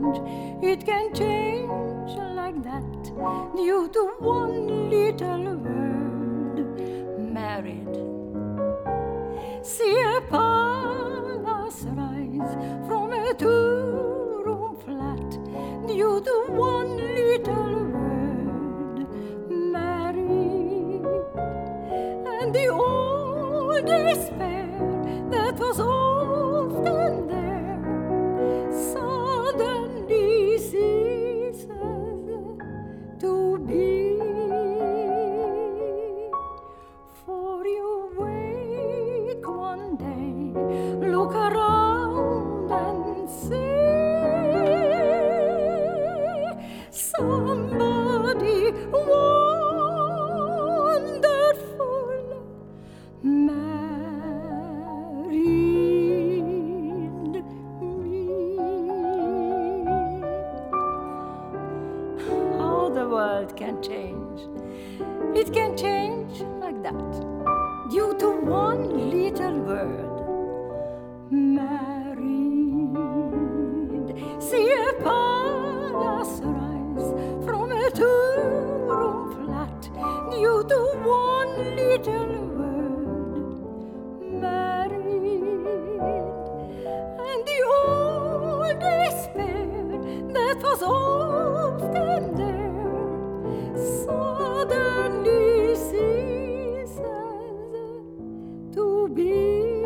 It can change like that due to one little word, married. See a palace rise from a two-room flat due to one little word, married. And the old despair that was often there suddenly ceases to be. For you wake one day, look around and see somebody wonderful married me. How the world can change. It can change like that due to one little word, married. See a palace rise from a two-room flat due to one little word, married. And the old despair that was often there suddenly ceases to be.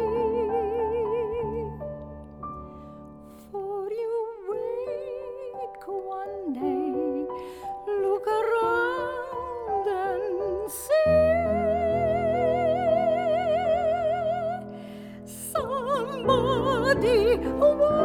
For you wake one day, look around and see somebody